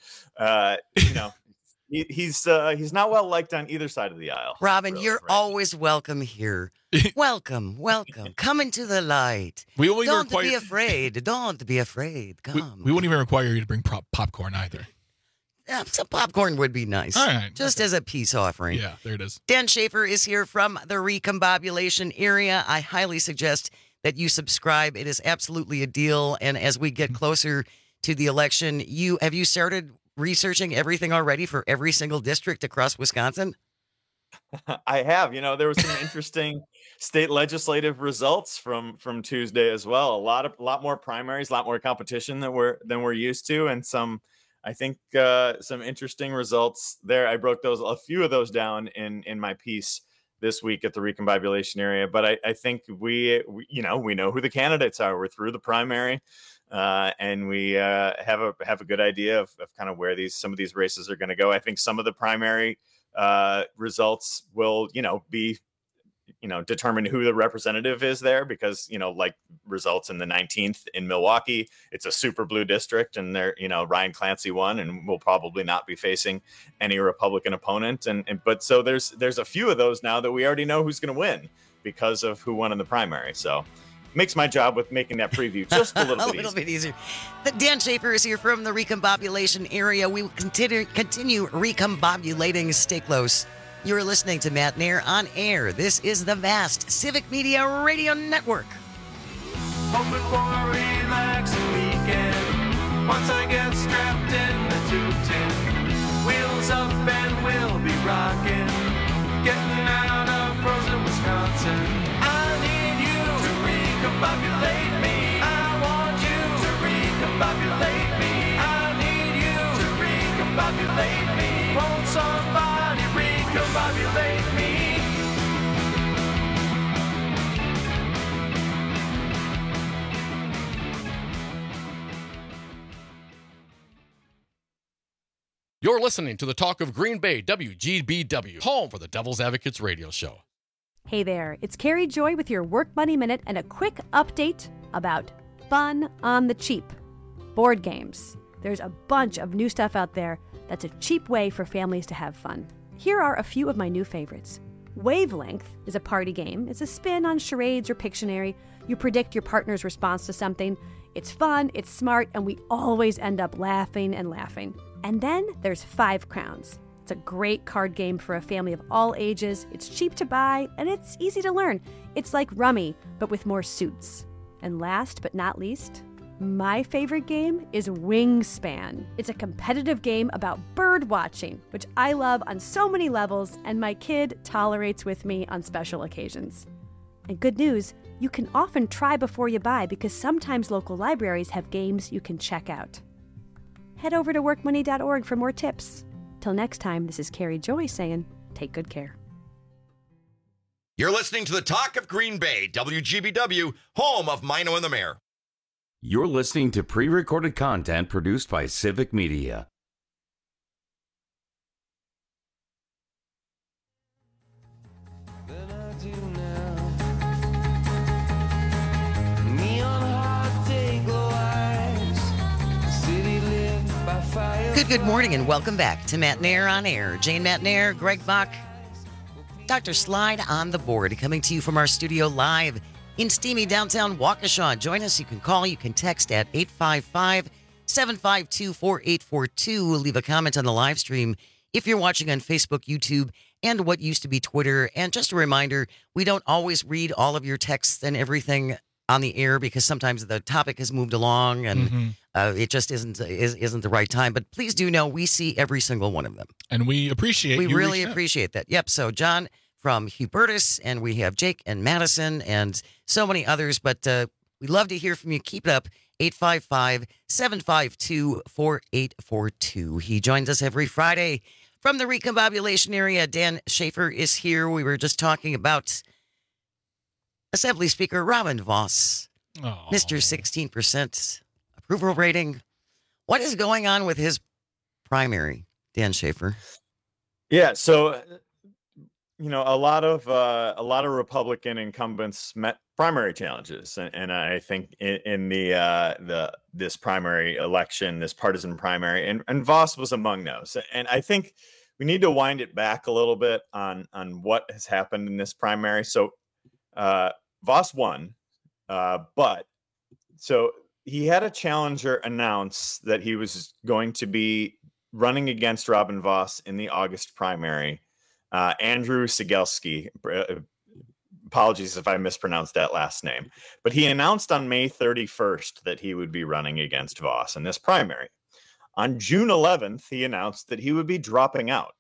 he's not well liked on either side of the aisle. Robin, you're always welcome here. Welcome. Come into the light. We won't Don't be afraid. Don't be afraid. Come. We won't even require you to bring popcorn either. Yeah, some popcorn would be nice. All right. Just as a peace offering. Yeah, there it is. Dan Schaefer is here from the Recombobulation Area. I highly suggest that you subscribe. It is absolutely a deal. And as we get closer to the election, have you started researching everything already for every single district across Wisconsin? I have. There was some interesting state legislative results from Tuesday as well. A lot more primaries, a lot more competition than we're used to, and some interesting results there. I broke a few of those down in my piece this week at the Recombobulation Area. But I think we know who the candidates are. We're through the primary. And we have a good idea of kind of where some of these races are going to go. I think some of the primary results will, be, determine who the representative is there, because, like results in the 19th in Milwaukee, it's a super blue district, and there, Ryan Clancy won and will probably not be facing any Republican opponent. But so there's a few of those now that we already know who's going to win because of who won in the primary. So makes my job with making that preview just a little bit easier. Dan Schaefer is here from the Recombobulation Area. We will continue recombobulating. Stay close. You're listening to Matt Nair on Air. This is the vast Civic Media Radio Network. Hoping for a relaxing weekend. Once I get strapped in the 210, wheels up and we'll be rocking. Getting out of frozen Wisconsin. Recombobulate me. I want you to recombobulate me. I need you to recombobulate me. Won't somebody recombobulate me? You're listening to the Talk of Green Bay, WGBW, home for the Devil's Advocates radio show. Hey there, it's Carrie Joy with your Work Money Minute and a quick update about fun on the cheap. Board games. There's a bunch of new stuff out there that's a cheap way for families to have fun. Here are a few of my new favorites. Wavelength is a party game. It's a spin on charades or Pictionary. You predict your partner's response to something. It's fun, it's smart, and we always end up laughing and laughing. And then there's 5 Crowns. It's a great card game for a family of all ages. It's cheap to buy, and it's easy to learn. It's like Rummy, but with more suits. And last but not least, my favorite game is Wingspan. It's a competitive game about bird watching, which I love on so many levels, and my kid tolerates with me on special occasions. And good news, you can often try before you buy because sometimes local libraries have games you can check out. Head over to workmoney.org for more tips. Till next time, this is Carrie Joy saying, take good care. You're listening to the Talk of Green Bay, WGBW, home of Mino and the Mayor. You're listening to pre-recorded content produced by Civic Media. Good morning and welcome back to Matt Nair on Air. Jane Matt Nair, Greg Bach, Dr. Slide on the board, coming to you from our studio live in steamy downtown Waukesha. Join us. You can call, you can text at 855-752-4842. Leave a comment on the live stream if you're watching on Facebook, YouTube, and what used to be Twitter. And just a reminder, we don't always read all of your texts and everything on the air because sometimes the topic has moved along and it just isn't the right time. But please do know we see every single one of them. And we appreciate We really appreciate that. Yep. So John from Hubertus, and we have Jake and Madison and so many others. But we'd love to hear from you. Keep it up. 855-752-4842. He joins us every Friday from the recombobulation area. Dan Schaefer is here. We were just talking about Assembly Speaker Robin Vos, Mr. 16% approval rating. What is going on with his primary, Dan Schaefer? Yeah, so a lot of Republican incumbents met primary challenges, and I think in this primary election, this partisan primary, and Vos was among those. And I think we need to wind it back a little bit on what has happened in this primary. So Vos won, but so he had a challenger announce that he was going to be running against Robin Vos in the August primary. Andrew Sigelski, apologies if I mispronounced that last name, but he announced on May 31st that he would be running against Vos in this primary. On June 11th, he announced that he would be dropping out.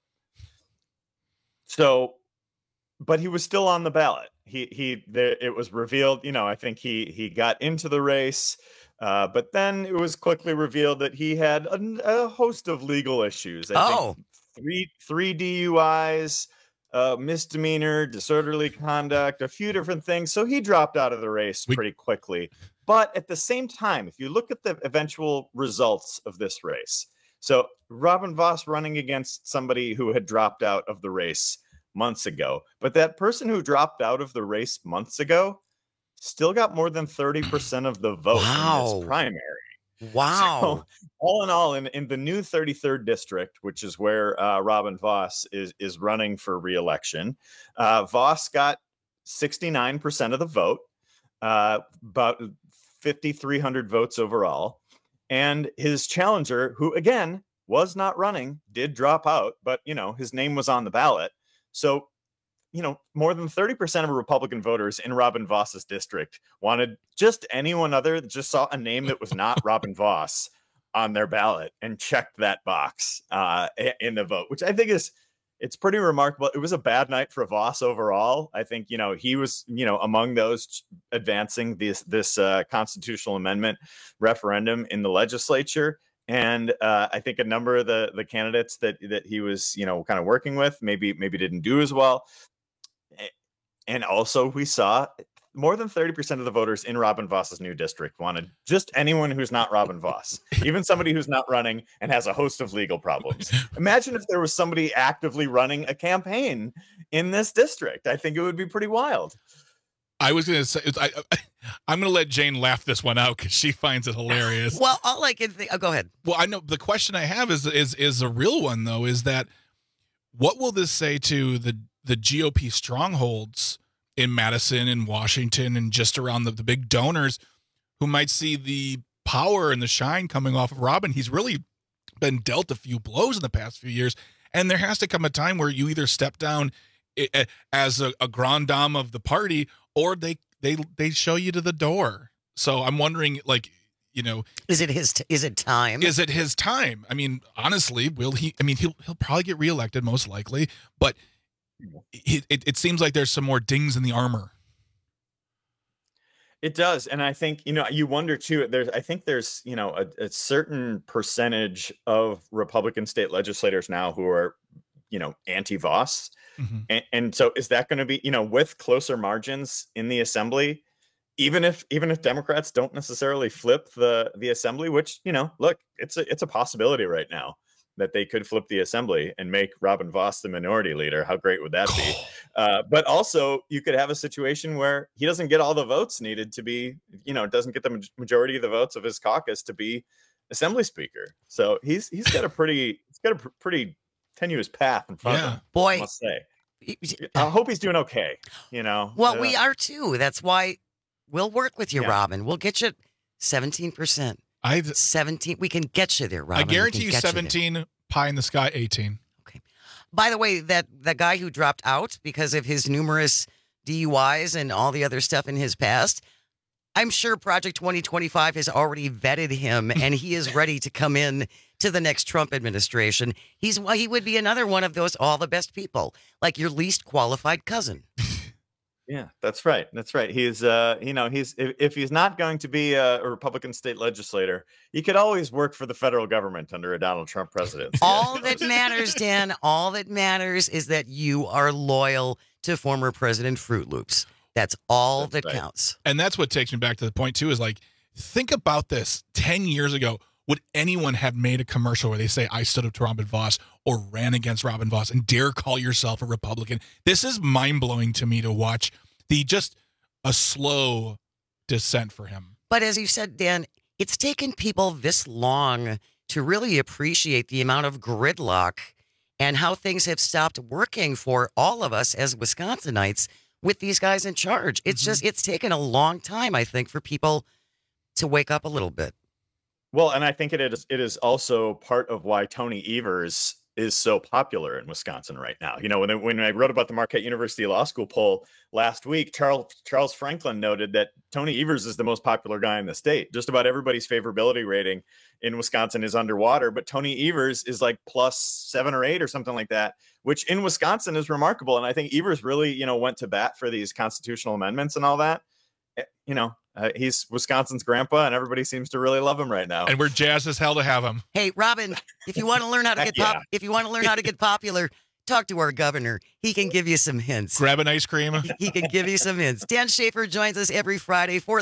So, but he was still on the ballot. It was revealed, I think he got into the race, but then it was quickly revealed that he had a host of legal issues. I think three DUIs, misdemeanor, disorderly conduct, a few different things. So he dropped out of the race pretty quickly. But at the same time, if you look at the eventual results of this race, so Robin Vos running against somebody who had dropped out of the race months ago, but that person who dropped out of the race months ago still got more than 30% of the vote in this primary. Wow. So, all in all, in the new 33rd district, which is where Robin Vos is running for re-election, Vos got 69% of the vote, about 5,300 votes overall. And his challenger, who again was not running, did drop out, but his name was on the ballot. So, more than 30% of Republican voters in Robin Vos's district wanted just anyone other that just saw a name that was not Robin Vos on their ballot and checked that box in the vote, which I think it's pretty remarkable. It was a bad night for Vos overall. I think, he was, among those advancing this constitutional amendment referendum in the legislature. And I think a number of the candidates that he was, kind of working with maybe didn't do as well. And also we saw more than 30% of the voters in Robin Voss's new district wanted just anyone who's not Robin Voss, even somebody who's not running and has a host of legal problems. Imagine if there was somebody actively running a campaign in this district. I think it would be pretty wild. I was going to say, I'm going to let Jane laugh this one out because she finds it hilarious. Well, all I can think, go ahead. Well, I know the question I have is a real one, though, is that what will this say to the GOP strongholds in Madison and Washington and just around the big donors who might see the power and the shine coming off of Robin? He's really been dealt a few blows in the past few years, and there has to come a time where you either step down as a grand dame of the party, or they show you to the door. So I'm wondering, like, you know, is it time? Is it his time? I mean, honestly, will he? I mean, he'll probably get reelected most likely, but it seems like there's some more dings in the armor. It does, and I think, you know, you wonder too. I think there's you know a certain percentage of Republican state legislators now who are, you know, anti-Voss. Mm-hmm. And so is that going to be, you know, with closer margins in the assembly, even if Democrats don't necessarily flip the assembly, which, you know, look, it's a possibility right now that they could flip the assembly and make Robin Voss the minority leader. How great would that be? But also you could have a situation where he doesn't get all the votes needed to be, you know, doesn't get the majority of the votes of his caucus to be assembly speaker. So he's got a pretty tenuous path in front of him. Boy, I must say. I hope he's doing okay, you know. Well, we are too. That's why we'll work with you, Robin. We'll get you 17%. 17. We can get you there, Robin. I guarantee you 17, pie in the sky 18. Okay. By the way, that guy who dropped out because of his numerous DUIs and all the other stuff in his past, I'm sure Project 2025 has already vetted him and he is ready to come in to the next Trump administration. He would be another one of those all the best people, like your least qualified cousin. Yeah, that's right. That's right. He's you know, if he's not going to be a Republican state legislator, he could always work for the federal government under a Donald Trump presidency. All that matters, Dan, all that matters is that you are loyal to former President Fruit Loops. That's all that counts. And that's what takes me back to the point, too, is like, think about this. 10 years ago, would anyone have made a commercial where they say, I stood up to Robin Voss or ran against Robin Voss and dare call yourself a Republican? This is mind-blowing to me to watch just a slow descent for him. But as you said, Dan, it's taken people this long to really appreciate the amount of gridlock and how things have stopped working for all of us as Wisconsinites with these guys in charge. It's just, it's taken a long time, I think, for people to wake up a little bit. Well, and I think it is also part of why Tony Evers is so popular in Wisconsin right now. You know, when I wrote about the Marquette University Law School poll last week, Charles Franklin noted that Tony Evers is the most popular guy in the state. Just about everybody's favorability rating in Wisconsin is underwater, but Tony Evers is like +7 or 8 or something like that, which in Wisconsin is remarkable. And I think Evers really, you know, went to bat for these constitutional amendments and all that. You know, he's Wisconsin's grandpa, and everybody seems to really love him right now. And we're jazzed as hell to have him. Hey, Robin, if you want to learn how to get popular, talk to our governor. He can give you some hints. Grab an ice cream. He can give you some hints. Dan Schaefer joins us every Friday for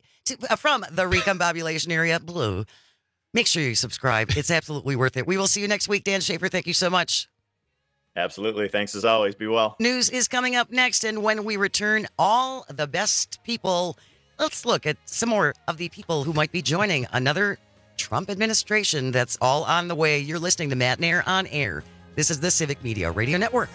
from the Recombobulation Area Blue. Make sure you subscribe. It's absolutely worth it. We will see you next week. Dan Schaefer, thank you so much. Absolutely. Thanks as always. Be well. News is coming up next, and when we return, all the best people. Let's look at some more of the people who might be joining another Trump administration that's all on the way. You're listening to Matt Nair on Air. This is the Civic Media Radio Network.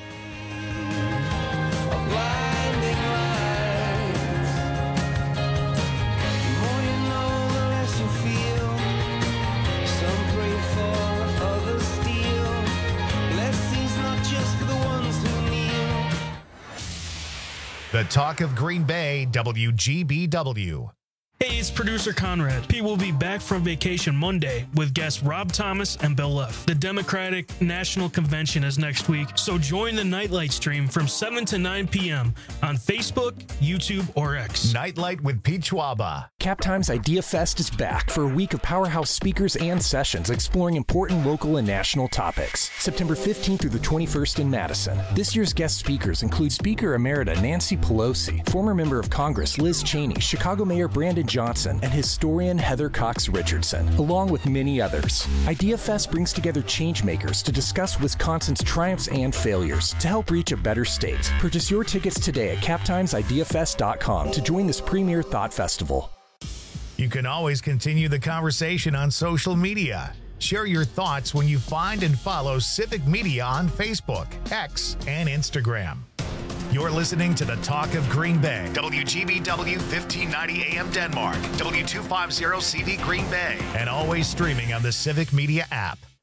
The Talk of Green Bay, WGBW. Hey, it's producer Conrad. Pete will be back from vacation Monday with guests Rob Thomas and Bill Leff. The Democratic National Convention is next week, so join the Nightlight stream from 7 to 9 p.m. on Facebook, YouTube, or X. Nightlight with Pete Schwaba, Cap Times Idea Fest is back for a week of powerhouse speakers and sessions exploring important local and national topics. September 15th through the 21st in Madison. This year's guest speakers include Speaker Emerita Nancy Pelosi, former member of Congress Liz Cheney, Chicago Mayor Brandon Johnson, and historian Heather Cox Richardson, along with many others. Idea Fest brings together changemakers to discuss Wisconsin's triumphs and failures to help reach a better state. Purchase your tickets today at captimesideafest.com to join this premier thought festival. You can always continue the conversation on social media. Share your thoughts when you find and follow Civic Media on Facebook, X, and Instagram. You're listening to the Talk of Green Bay. WGBW 1590 AM Denmark, W250 CV Green Bay, and always streaming on the Civic Media app.